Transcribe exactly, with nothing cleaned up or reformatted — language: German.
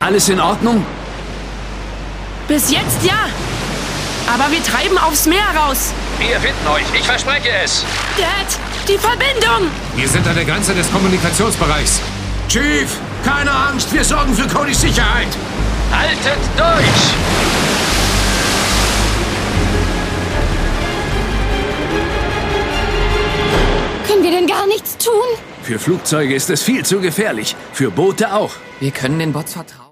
Alles in Ordnung? Bis jetzt ja. Aber wir treiben aufs Meer raus. Wir finden euch, ich verspreche es. Dad, die Verbindung! Wir sind an der Grenze des Kommunikationsbereichs. Chief, keine Angst, wir sorgen für Codys Sicherheit. Haltet durch! Können wir denn gar nichts tun? Für Flugzeuge ist es viel zu gefährlich. Für Boote auch. Wir können den Bots vertrauen.